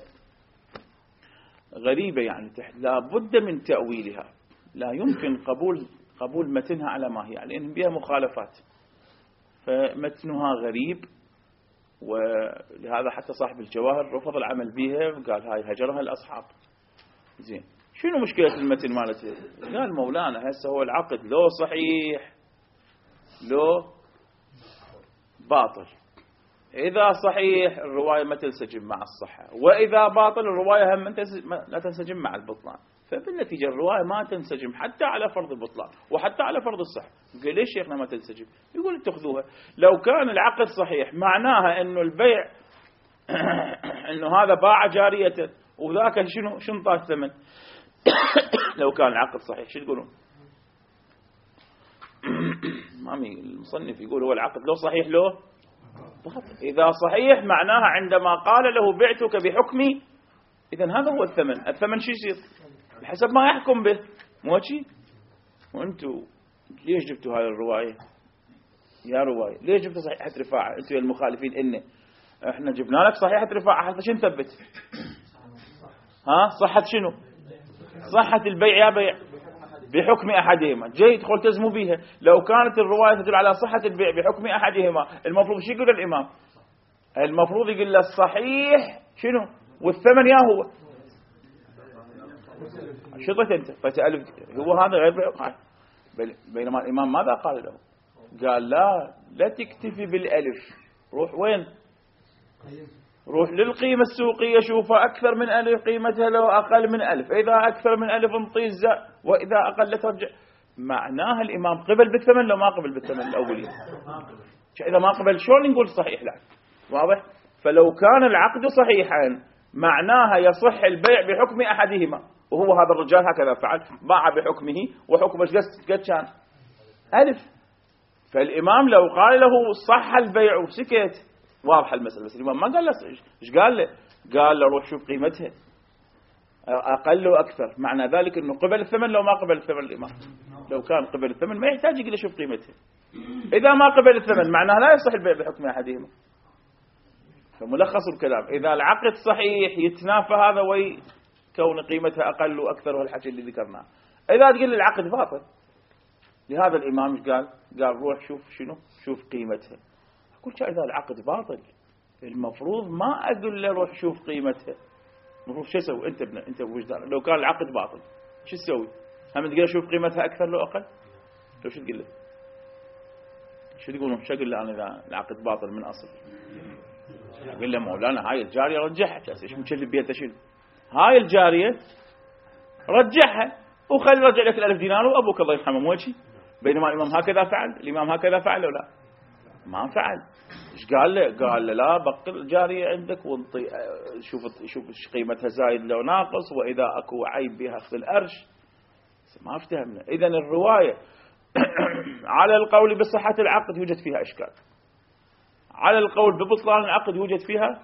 Speaker 1: غريبة، يعني لا بد من تأويلها، لا يمكن قبول متنها على ما هي، لأن بها مخالفات، فمتنها غريب. ولهذا حتى صاحب الجواهر رفض العمل بها، قال هاي هجرها الأصحاب. زين، شنو مشكلة المتن مالته؟ قال مولانا هسه هو العقد لو صحيح لو باطل. إذا صحيح الرواية ما تنسجم مع الصحة، وإذا باطل الرواية هم لا تنسجم مع البطلان. فبالنتيجة الرواية ما تنسجم حتى على فرض البطلان وحتى على فرض الصحة. قال ليش شيخنا ما تنسجم؟ يقول اتخذوها لو كان العقد صحيح معناها انه البيع انه هذا باع جارية وذاك شنو طاش ثمن. لو كان العقد صحيح شو تقولون؟ مامي المصنف يقول هو العقد لو صحيح له باطل. إذا صحيح معناها عندما قال له بعتك بحكمي، إذن هذا هو الثمن. الثمن شو يصير؟ بحسب ما يحكم به، مو شيء. وأنتوا ليش جبتوا هاي الرواية يا رواية؟ ليش جبتوا صحيحة رفاعة؟ أنتوا يا المخالفين إني إحنا جبنا لك صحيحة رفاعة حتى شو نثبت؟ صحة شنو؟ صحة البيع يا بيع بحكم أحدهما. جاي يدخل تزموا بيها. لو كانت الرواية تدل على صحة البيع بحكم أحدهما، المفروض شو يقول الإمام؟ المفروض يقول له الصحيح شنو والثمن يا هو. شطت أنت فتألف هو هذا غير بيع. بينما الإمام ماذا قال له؟ قال لا تكتفي بالألف، روح وين؟ روح للقيمة السوقية، شوفها أكثر من ألف قيمتها لو أقل من ألف، إذا أكثر من ألف انطيز وإذا أقل ترجع. معناها الإمام قبل بالثمن لو ما قبل بالثمن الأولي. إذا ما قبل شلون نقول صحيح؟ لا واضح. فلو كان العقد صحيحا معناها يصح البيع بحكم أحدهما، وهو هذا الرجال هكذا فعل، باع بحكمه وحكمه قد كان ألف. فالإمام لو قال له صح البيع وسكت واضح المسألة، بس الإمام ما قال له إيش قال له؟ قال له روح شوف قيمتها أقل وأكثر. معنى ذلك أنه قبل الثمن لو ما قبل الثمن الإمام. لو كان قبل الثمن ما يحتاج يقول شوف قيمتها. إذا ما قبل الثمن معناها لا يصح البيع بحكم أحدهما. فملخص الكلام إذا العقد صحيح يتنافى هذا ويكون قيمتها أقل وأكثر، والحكي اللي ذكرناه. إذا تقول العقد باطل، لهذا الإمام قال روح شوف شوف قيمتها. أقول إذا العقد باطل المفروض ما أقول له روح شوف قيمتها. المفروض شو يسوي أنت بوجدان؟ لو كان العقد باطل شو تسوي؟ هم تقول شوف قيمتها أكثر لو أقل؟ لو شو تقول له؟ شو تقولون؟ شو أقول له أنا إذا العقد باطل من أصل؟ أقول له مولانا هاي الجارية رجعها. إيش مكلف بيها شنو؟ هاي الجارية رجعها وخلي رجع لك 1000 دينار وأبوك الله يرحمه مو شيء. بينما الإمام هكذا فعل. الإمام هكذا فعل ولا ما فعل؟ ايش قال له؟ قال له لا بقل الجارية عندك وانطي شوف قيمتها زايد لو ناقص، وإذا أكو عيب بها أخذ الأرش. ما افتهمنا. إذن الرواية على القول بصحة العقد يوجد فيها إشكال، على القول ببطلان العقد يوجد فيها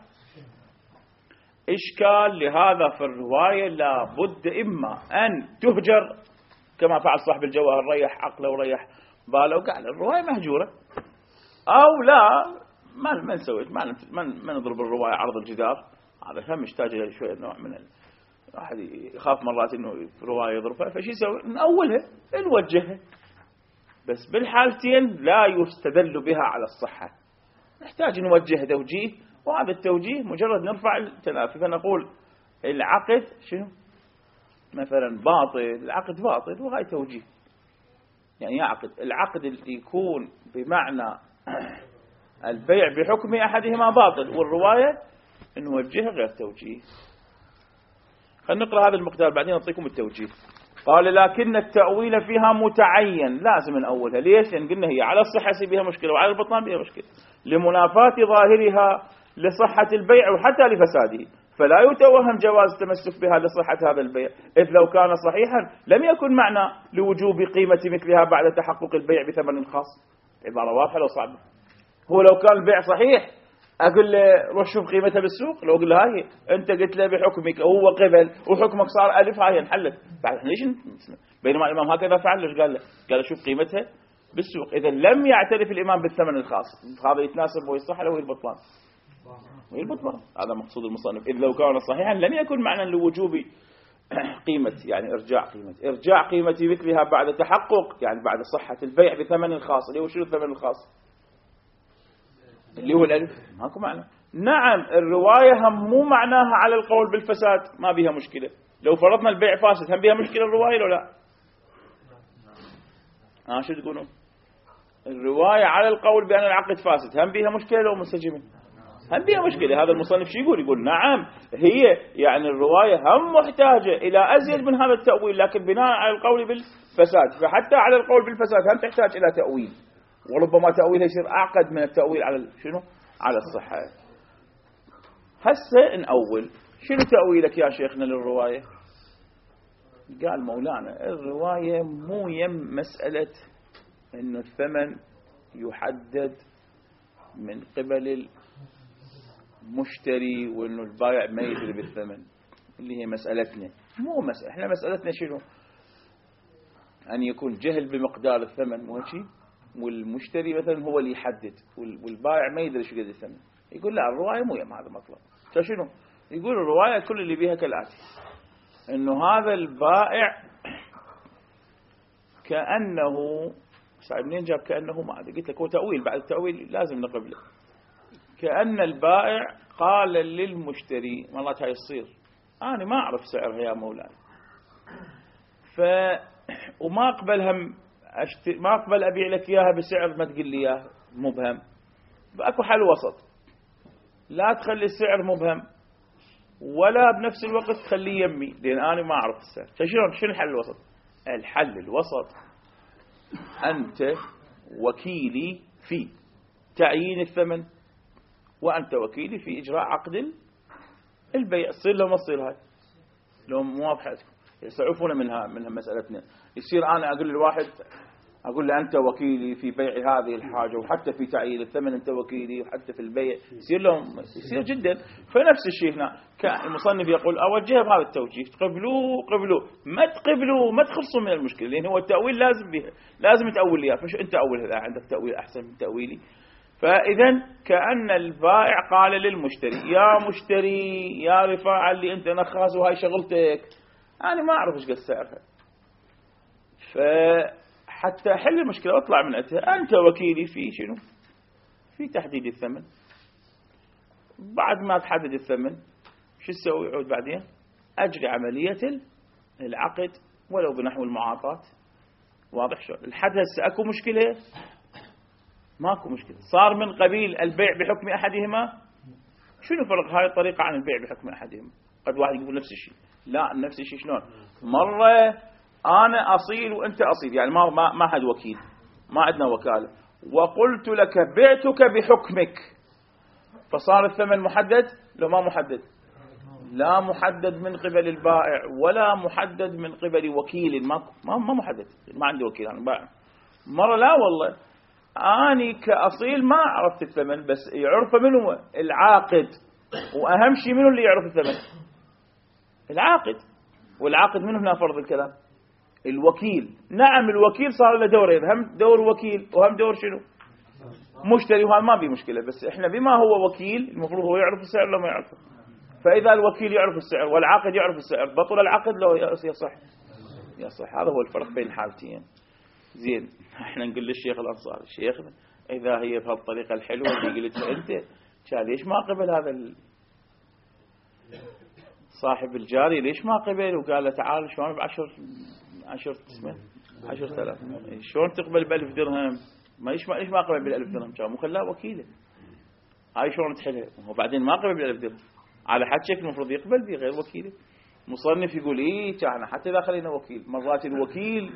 Speaker 1: إشكال. لهذا في الرواية لا بد إما أن تهجر كما فعل صاحب الجواهر، ريح عقله وريح باله وقال الرواية مهجورة، أو لا ما نسوي ما نضرب الرواية عرض الجدار. هذا هم يحتاج إلى شوية نوع من الواحد يخاف مرات إنه الرواية يضربها، فشي يسوي؟ نأولها نوجهها. بس بالحالتين لا يستدل بها على الصحة، نحتاج نوجه توجيه، وهذا التوجيه مجرد نرفع التنافي فنقول العقد شنو مثلا باطل، العقد باطل، وهاي توجيه. يعني يعقد العقد اللي يكون بمعنى البيع بحكم أحدهما باطل، والرواية نوجهها غير توجيه. خلينا نقرأ هذا المقدار بعدين نعطيكم التوجيه. قال لكن التأويل فيها متعين، لازم نأولها. ليش؟ لأن قلنا هي على الصحة بها مشكلة وعلى البطلان بها مشكلة، لمنافاة ظاهرها لصحة البيع وحتى لفساده، فلا يتوهم جواز التمسك بها لصحة هذا البيع، إذ لو كان صحيحا لم يكن معنى لوجوب قيمة مثلها بعد تحقق البيع بثمن خاص. عبارة واضحة لو صعبة. هو لو كان البيع صحيح أقول له روح شوف قيمتها بالسوق، لو أقول له هاي أنت قلت له بحكمك هو قبل وحكمك صار ألف، هاي انحلت. ليش بينما الإمام هكذا فعل؟ ليش قال له شوف قيمتها بالسوق. إذا لم يعترف الإمام بالثمن الخاص، هذا يتناسب ويصح له البطلان. البطلان هذا مقصود المصنف. إذ لو كان صحيحا لم يكن معنى لوجوب قيمة، يعني إرجاع قيمة مثلها بعد تحقق، يعني بعد صحة البيع بثمن خاص. اللي هو شنو الثمن الخاص؟ اللي هو الألف. ماكو معنى. نعم الرواية هم مو معناها على القول بالفساد ما بها مشكلة. لو فرضنا البيع فاسد هم بها مشكلة الرواية لو لا؟ شو تقولون؟ الرواية على القول بأن العقد فاسد هم بها مشكلة لو منسجمة؟ هم بها مشكلة. هذا المصنف شو يقول نعم هي يعني الرواية هم محتاجة إلى أزيد من هذا التأويل، لكن بناء على القول بالفساد، فحتى على القول بالفساد هم تحتاج إلى تأويل، وربما تأويلها يصير أعقد من التأويل على شنو؟ على الصحة. هسه نأول شنو تأويلك يا شيخنا للرواية؟ قال مولانا الرواية مو يم مسألة إنه الثمن يحدد من قبل المشتري وإنه البائع ما يدري بالثمن، اللي هي مسألتنا. مو مسألة، إحنا مسألتنا شنو؟ أن يكون جهل بمقدار الثمن وهالشيء، والمشتري مثلا هو اللي يحدد والبائع ما يدري شو قد الثمن. يقول لا الرواية مو يم هذا مطلب. شنو؟ يقول الرواية كل اللي بيها كالآتي: إنه هذا البائع كأنه صعب منين جاب كأنه، ما أدري، قلت لك هو تأويل، بعد التأويل لازم نقبله. كأن البائع قال للمشتري والله هاي تصير أنا ما أعرف سعرها يا مولاي، وما أقبل ما أقبل أبيع لك إياها بسعر ما تقول لي إياه مبهم. أكو حل وسط، لا تخلي السعر مبهم ولا بنفس الوقت تخليه يمي، لأن أنا ما أعرف السعر. شنو الحل الوسط؟ الحل الوسط أنت وكيلي في تعيين الثمن، وأنت وكيلي في إجراء عقد البيع. تصير لو ما تصير هاي، لو موافحتكم يستعفون منها مسألتنا. يصير أنا أقول للواحد، أقول له أنت وكيلي في بيع هذه الحاجة، وحتى في تعيين الثمن أنت وكيلي، وحتى في البيع يصير لهم يصير جدا. فنفس الشيء هنا المصنف يقول أوجه بهذا التوجيه، قبلوه ما تقبلوا ما تخلصوا من المشكلة، لأن هو التأويل لازم تأول لي. فشو أنت أول هذا عندك تأويل أحسن من تأويلي؟ فإذا كأن البائع قال للمشتري يا مشتري يا رفاعة اللي أنت نخاس وهاي شغلتك، أنا ما أعرف إيش قد سعرها، فحتى أحل المشكلة واطلع من عندها أنت وكيلي في شنو؟ في تحديد الثمن. بعد ما تحدد الثمن شو تسوي؟ يعود بعدين أجري عملية العقد ولو بنحو المعاطاة. واضح شو الحد؟ هسه أكو مشكلة؟ ماكو مشكلة. صار من قبيل البيع بحكم أحدهما. شنو فرق هاي الطريقة عن البيع بحكم أحدهما؟ قد واحد يقول نفس الشيء، لا نفس الشيء شلون؟ مرة أنا أصيل وأنت أصيل، يعني ما حد وكيل، ما عندنا وكالة، وقلت لك بعتك بحكمك، فصار الثمن محدد لو ما محدد؟ لا محدد من قبل البائع ولا محدد من قبل وكيل، ما محدد، ما عندي وكيل أنا بائع. مرة لا والله أني كأصيل ما عرفت الثمن، بس يعرف منه العاقد، وأهم شيء منه اللي يعرف الثمن؟ العاقد. والعاقد منه هنا فرض الكلام الوكيل. نعم الوكيل صار له دورين، هم دور وكيل وهم دور شنو؟ مشتري، وهذا ما بي مشكلة، بس احنا بما هو وكيل المفروض هو يعرف السعر لو ما يعرفه. فإذا الوكيل يعرف السعر والعاقد يعرف السعر، بطل العقد لو يصح. هذا هو الفرق بين الحالتين. زين، احنا نقول للشيخ الأنصاري شيخنا إذا هي بهالطريقة الحلوة اللي قلتها أنت، كان ليش ما قبل هذا صاحب الجاري؟ ليش ما قبل وقال له تعال شلون ب10,000 شلون تقبل ب1000 درهم؟ ليش ما قبل بال1000 درهم؟ كان مو خلاه وكيله. هاي شلون تحلها؟ وبعدين ما قبل بال1000 درهم على حد شكل المفروض يقبل به غير وكيله. مصنف يقول كان حتى إذا خلينا وكيل مرات الوكيل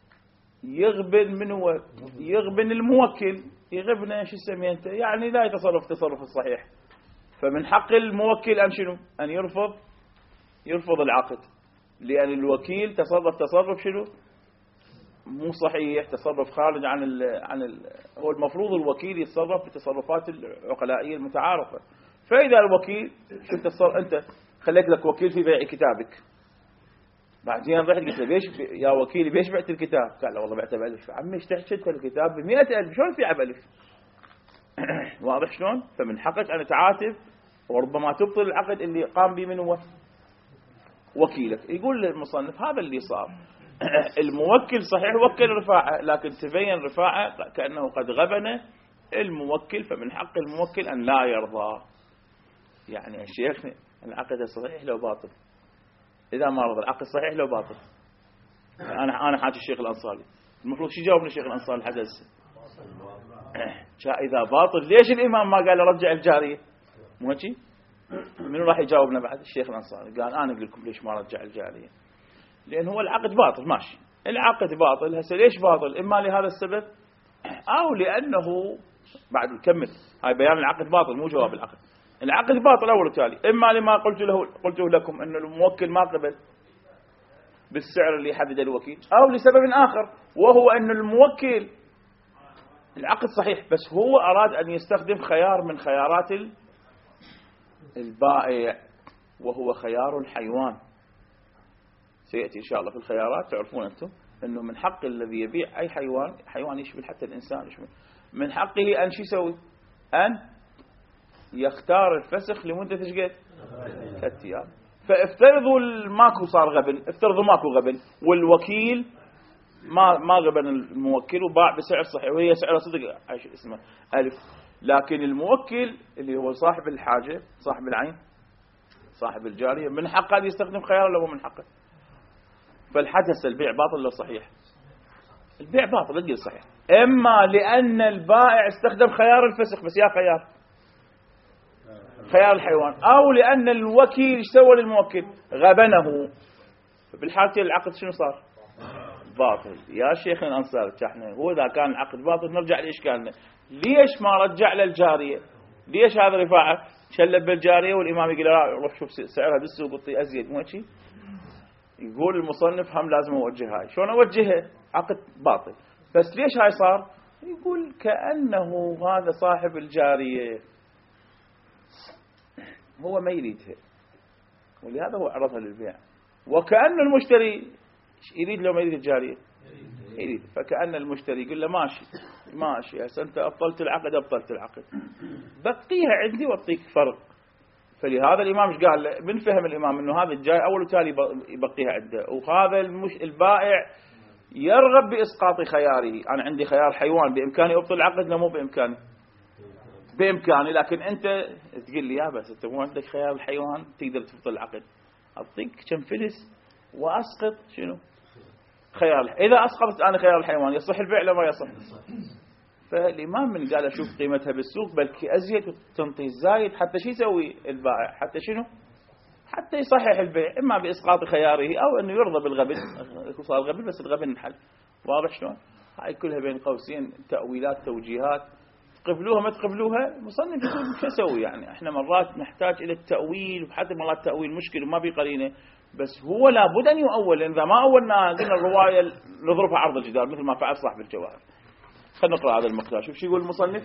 Speaker 1: يغبن الموكل، يغبن شو تسميه انت، يعني لا يتصرف تصرف الصحيح. فمن حق الموكل أن شنو؟ أن يرفض العقد، لأن الوكيل تصرف شنو؟ مو صحيح، تصرف خارج هو المفروض الوكيل يتصرف بالتصرفات العقلائية المتعارفة. فإذا الوكيل شو تصرف أنت؟ خليت لك وكيل في بيع كتابك، بعدين رحت قلت له ليش يا وكيلي ليش بعت الكتاب؟ قال له والله بعته ب1000. عمي اشتريت الكتاب ب100,000 شلون تبيعه ب1000؟ واضح شلون؟ فمن حقك أن تعاتب وربما تبطل العقد اللي قام به من هو وكيلك. يقول المصنف هذا اللي صار. الموكل صحيح وكل رفاعة، لكن تبين رفاعة كأنه قد غبن الموكل، فمن حق الموكل أن لا يرضى. يعني يا شيخ العقد صحيح لو باطل، إذا ما رضى العقد صحيح لو باطل. أنا حاجة الشيخ الأنصاري المفروض شو جاوبني الشيخ الأنصاري الحدث؟ إذا باطل ليش الإمام ما قال رجع الجارية؟ مو هيك؟ من راح يجاوبنا بعد؟ الشيخ الأنصاري قال أنا أقول لكم ليش ما رجع الجارية. لأن هو العقد باطل. ماشي، العقد باطل. هسه ليش باطل؟ إما لهذا السبب أو لأنه بعد نكمل. هاي بيان العقد باطل مو جواب العقد. العقد باطل أول وتالي، إما لما قلته لكم أن الموكل ما قبل بالسعر اللي يحدد الوكيل، أو لسبب آخر وهو أن الموكل العقد صحيح بس هو أراد أن يستخدم خيار من خيارات البائع وهو خيار الحيوان. سيأتي إن شاء الله في الخيارات تعرفون أنتم أنه من حق الذي يبيع أي حيوان يشبه حتى الإنسان يشبه، من حقه أن شو يسوي؟ أن يختار الفسخ لمدة قد 3 أيام. فافترضوا ماكو صار غبن، افترضوا ماكو غبن والوكيل ما غبن الموكل وباع بسعر صحيح وهي سعر صدق اسمه 1000، لكن الموكل اللي هو صاحب الحاجة صاحب العين صاحب الجارية من حقه أن يستخدم خيار ولا مو من حقه؟ فالحدث البيع باطل ولا صحيح؟ البيع باطل لا تقول صحيح. إما لأن البائع استخدم خيار الفسخ بس يا خيار الحيوان، أو لأن الوكيل ايش سوى للموكل؟ غبنه. بالحالتين العقد شنو صار؟ باطل. يا شيخ الأنصار احنا هو إذا كان العقد باطل نرجع لإشكالنا، ليش ما رجع للجارية؟ ليش هذا رفاعة شلب بالجارية والإمام يقول لا روح شوف سعرها بالسوق وطي أزيد؟ مو شيء. يقول المصنف هم لازم أوجه هاي. شلون أوجهها؟ عقد باطل. بس ليش هاي صار؟ يقول كأنه هذا صاحب الجارية هو ما يريدها ولهذا هو عرضها للبيع، وكأن المشتري يريد لو ما يريد الجارية يريد، فكأن المشتري يقول له ماشي هسه أنت أبطلت العقد بقيها عندي وأعطيك فرق. فلهذا الإمام ايش قال له؟ من فهم الإمام إنه هذا الجاي أول وتالي يبقيها عنده، وهذا البائع يرغب بإسقاط خياره. أنا عندي خيار حيوان بإمكاني أبطل العقد لا مو بإمكاني؟ بإمكاني، لكن أنت تقول لي يا بس أنت مو عندك خيار الحيوان تقدر تبطل العقد، أعطيك كم فلس وأسقط شنو خيار. إذا أسقطت أنا خيار الحيوان يصح البيع لا ما يصح؟ فالإمام من قال أشوف قيمتها بالسوق بلكي أزيد وتنطي الزايد حتى شو يسوي البائع؟ حتى شنو؟ حتى يصحح البيع، إما بإسقاط خياره أو أنه يرضى بالغبن. صار غبن بس الغبن انحل. واضح شلون؟ هاي كلها بين قوسين تأويلات توجيهات، تقبلوها ما تقبلوها المصنف يقول شو أسوي يعني. احنا مرات نحتاج إلى التأويل وحتى مرات التأويل مشكل وما بقرينه، بس هو لابد أن يؤول. إذا ما أولنا قلنا الرواية نضربها عرض الجدار مثل ما فعل صاحب الجواهر. خلينا نقرأ هذا المقدار شوف شو يقول المصنف.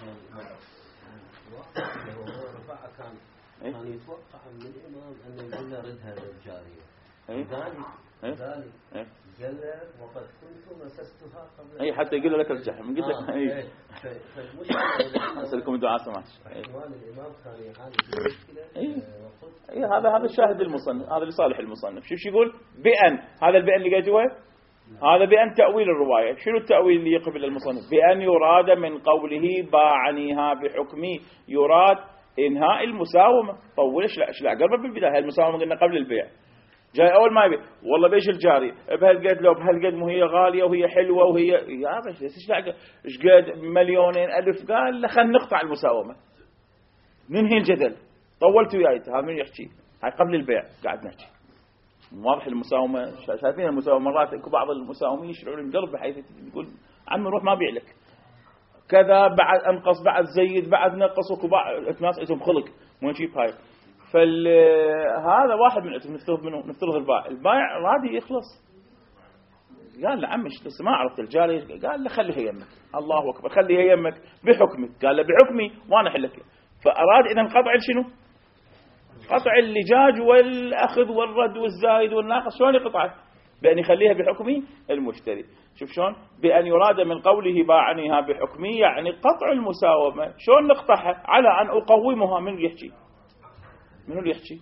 Speaker 2: كان يتوقع من الإمام أن يقول له رد هذا الجارية. ذلك قال له وقد كنت مسستها قبل.
Speaker 1: أي حتى يقول لك ارجع من قلت لك. أي. أسألكم دعاء سماح.
Speaker 2: الإمام كان يعاني من مشكلة.
Speaker 1: أي هذا الشاهد المصنف، هذا لصالح المصنف. شوف يقول بأن هذا البأن اللي قلتوه هذا بأن تأويل الرواية. شنو التأويل اللي يقبل المصنف؟ بأن يراد من قوله باعنيها بحكمي يراد إنهاء المساومة. طول إيش لا قبل بالبداية المساومة قلنا قبل البيع. جاي أول ما يبيع والله بيش الجاري بهالقد لو بهالقد مو هي غالية وهي حلوة وهي يا بس إيش لا إيش قد مليونين ألف قال لا خلينا نقطع المساومة ننهي الجدل. طولت وياي هذا من يحكي هاي قبل البيع قاعد نحكي واضح. المساومة شايفين المساومة مرات بعض المساومين يشعرون القلب بحيث يقول عمي روح ما بيع لك كذا بعد أنقص بعد زيد بعد نقص وكبع ناس عندهم خلق مو نجيب هاي. فهذا واحد من نفترض البائع رادي يخلص قال له عمي لسه ما عرفت الجاري قال له خليها يمك الله أكبر خليها يمك بحكمك قال له بحكمي وأنا أحلك. فأراد إذا قطع شنو؟ قطع اللجاج والأخذ والرد والزايد والناقص. شلون يقطعه؟ بأن يخليها بحكمي المشتري. شوف شلون؟ بأن يراد من قوله باعنيها بحكمي يعني قطع المساومة. شلون نقطعها؟ على أن أقومها. من يحكي؟ منو اللي يحكي؟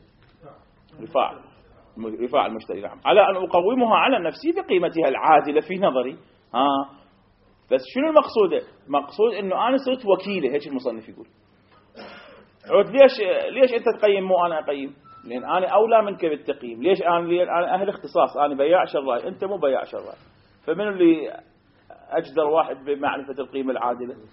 Speaker 1: رفاع المشتري. نعم. على أن أقومها على نفسي بقيمتها العادلة في نظري. بس شنو المقصود؟ مقصود إنه أنا صرت وكيله. هيك المصنف يقول. عود ليش أنت تقيم مو أنا أقيم؟ لأن أنا أولى منك بالتقييم. ليش أنا أهل اختصاص، أنا بياع شراي أنت مو بياع شراي. فمن اللي أجدر واحد بمعرفة القيمة العادلة؟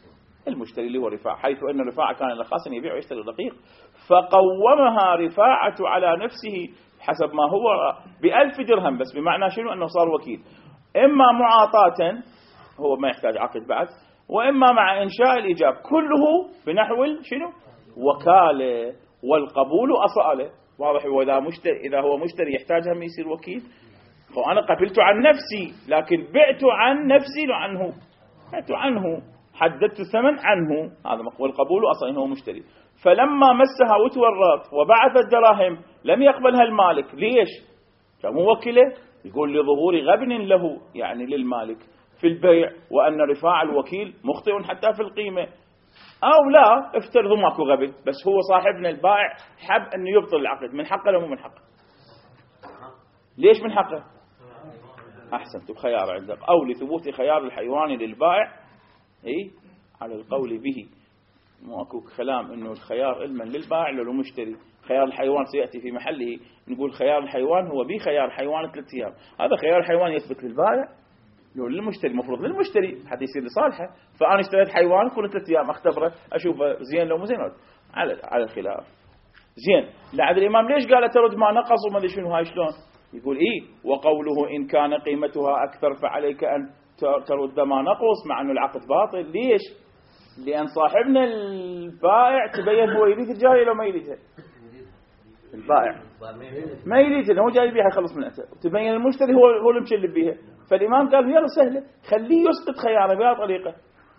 Speaker 1: المشتري اللي هو رفاعة، حيث أن رفاعة كان رخاصا يبيع ويشتري الرقيق، فقومها رفاعة على نفسه حسب ما هو ب1000 درهم بس، بمعنى شنو؟ أنه صار وكيل، إما معاطاة هو ما يحتاج عقد بعد، وإما مع إنشاء الإيجاب، كله بنحو شنو؟ وكالة، والقبول أصالة. واضح؟ إذا هو مشتري يحتاج هم يصير وكيل، فأنا قبلت عن نفسي لكن بعت عن نفسي لعنه، بعت عنه، حددت الثمن عنه، هذا والقبول أصلا هو مشتري. فلما مسها وتورط وبعث الدراهم لم يقبلها المالك، ليش؟ كان موكله، يقول لظهور غبن له يعني للمالك في البيع، وأن رفاع الوكيل مخطئ حتى في القيمة، أو لا افترضوا ماكو غبن، بس هو صاحبنا البائع حب أنه يبطل العقد، من حقه لو مو من حقه؟ ليش من حقه؟ أحسنت، بخيار عندك، أو لثبوت خيار الحيوان للبائع، على القول به، ماكو كلام انه الخيار علما للبائع لو المشتري، خيار الحيوان سيأتي في محله، نقول خيار الحيوان هو بخيار الحيوان 3 أيام، هذا خيار الحيوان يثبت للبائع لو للمشتري، المفروض للمشتري حتى يصير لصالحه، فأنا اشتريت حيوان كل 3 أيام اختبره اشوفه زين لو مو زين، على الخلاف. زين، لعد الإمام ليش قال ترد ما نقص وما ادري شنو، هاي شلون؟ يقول وقوله إن كان قيمتها أكثر فعليك أن ترد ما نقص، مع أنه العقد باطل. ليش؟ لأن صاحبنا البائع تبين هو يريد الجارية لو ما يريدها، البائع ما يريدها، هو جاي بيها يخلص منها، تبين المشتري هو اللي مشلب بيها، فالإمام قال يلا سهلة، خليه يسقط خياره بهذه الطريقة،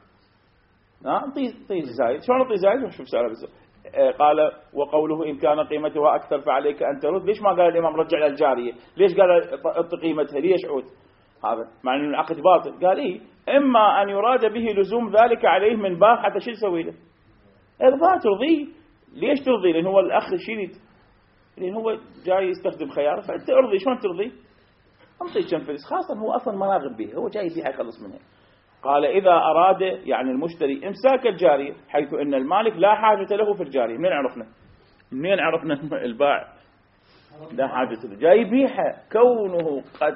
Speaker 1: طيب زايد، شلون نعطي زايد وشوف سعره بالزبط. قال وقوله إن كان قيمتها أكثر فعليك أن ترد، ليش ما قال الإمام رجع للجارية؟ ليش قال اعط قيمتها؟ ليش عود؟ هذا مع أن العقد باطل. قال إما أن يراد به لزوم ذلك عليه من باب، حتى شو يسوي له؟ إرضاء، ترضيه. ليش ترضيه؟ لأن هو الأخ شريط، لأن هو جاي يستخدم خياره، فأنت ارضي. شلون ترضيه؟ أنطيه كم فلس، خاصة هو أصلا ما راغب به، هو جاي بيها يخلص منها. قال إذا أراد يعني المشتري إمساك الجارية، حيث أن المالك لا حاجة له في الجارية. منين عرفنا البائع لا حاجة له؟ جاي بيها، كونه قد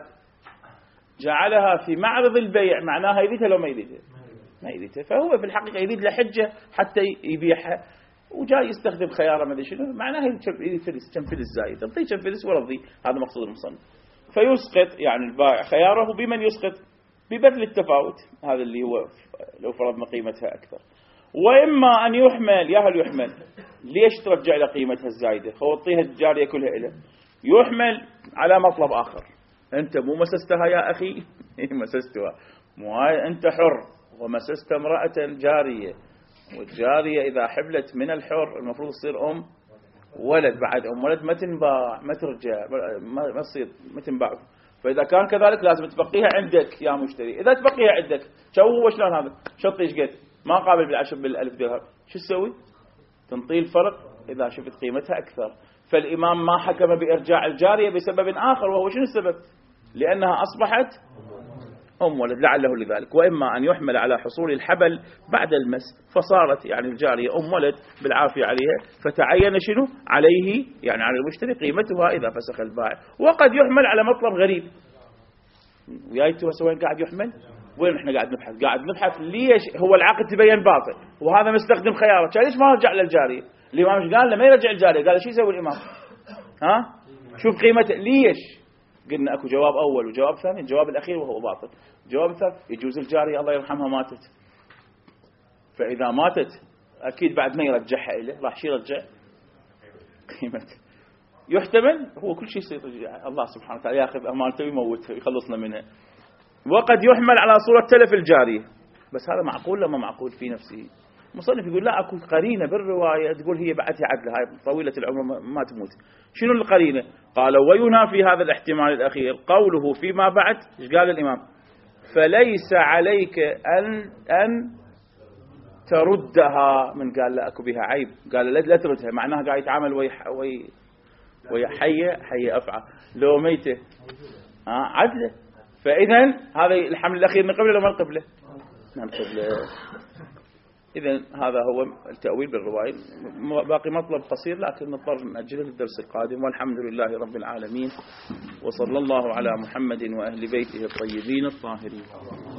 Speaker 1: جعلها في معرض البيع معناها يريدها لو ما يريدها؟ ما يريدها، فهو في الحقيقة يريد له حجة حتى يبيعها، وجاي يستخدم خياره ما ادري شنو، معناها يريد فلس، كم فلس زايد، تعطيه كم فلس ورضي، هذا مقصود المصنف. فيسقط يعني البائع خياره بمن يسقط؟ ببذل التفاوت، هذا اللي هو لو فرضنا قيمتها أكثر. وإما أن يحمل، هل يحمل؟ ليش ترجع له قيمتها الزايدة؟ هو تعطيها الجارية كلها إله، يحمل على مطلب آخر. أنت مو مسستها يا أخي، مسستها، مو أنت حر ومسست امرأة جارية، والجارية إذا حبلت من الحر المفروض تصير ولد، بعد ولد ما تنباع، ما ترجع، ما تصير، ما تنباع. فإذا كان كذلك لازم تبقيها عندك يا مشتري. إذا تبقيها عندك هو شلون هذا؟ شطيش قد ما قابل بال1000 درهم، شو تسوي؟ تنطي الفرق إذا شفت قيمتها أكثر. فالإمام ما حكم بإرجاع الجارية بسبب آخر، وهو شنو السبب؟ لأنها أصبحت ولد لعله لذلك. وإما أن يحمل على حصول الحبل بعد المس، فصارت يعني الجارية ولد بالعافية عليها، فتعين شنو عليه يعني على المشتري قيمتها إذا فسخ البائع. وقد يحمل على مطلب غريب، ويايتوا وين قاعد يحمل؟ وين احنا قاعد نبحث ليش هو العقد تبين باطل وهذا مستخدم خياره، ليش ما رجع للجارية؟ الإمام ايش قال له؟ ما يرجع الجارية. قال شو يسوي الإمام؟ شوف قيمته. ليش؟ قلنا اكو جواب اول وجواب ثاني، الجواب الاخير وهو باطل. الجواب الثالث يجوز الجارية الله يرحمها ماتت، فاذا ماتت اكيد بعد ما يرجعها له راح شي يرجع قيمته. يحتمل هو كل شيء يصير الله سبحانه وتعالى ياخذ امانته ويموتها ويخلصنا منها. وقد يحمل على صورة تلف الجارية، بس هذا معقول لما معقول في نفسه. مصنف يقول لا، اكو قرينه بالروايه تقول هي بعدها عدله، هاي طويله العمر ما تموت. شنو القرينه؟ قال وينهى في هذا الاحتمال الاخير قوله فيما بعد. ايش قال الامام؟ فليس عليك ان تردها. من قال لا اكو بها عيب، قال لا تردها، معناها قاعد يتعامل ويا حيه افعى لو ميته عدله. فاذا هذا الحمل الاخير من قبله لو ما قبله؟ من قبله. إذن هذا هو التأويل بالرواية. باقي مطلب قصير لكن نضطر نأجله للدرس القادم. والحمد لله رب العالمين، وصلى الله على محمد وأهل بيته الطيبين الطاهرين.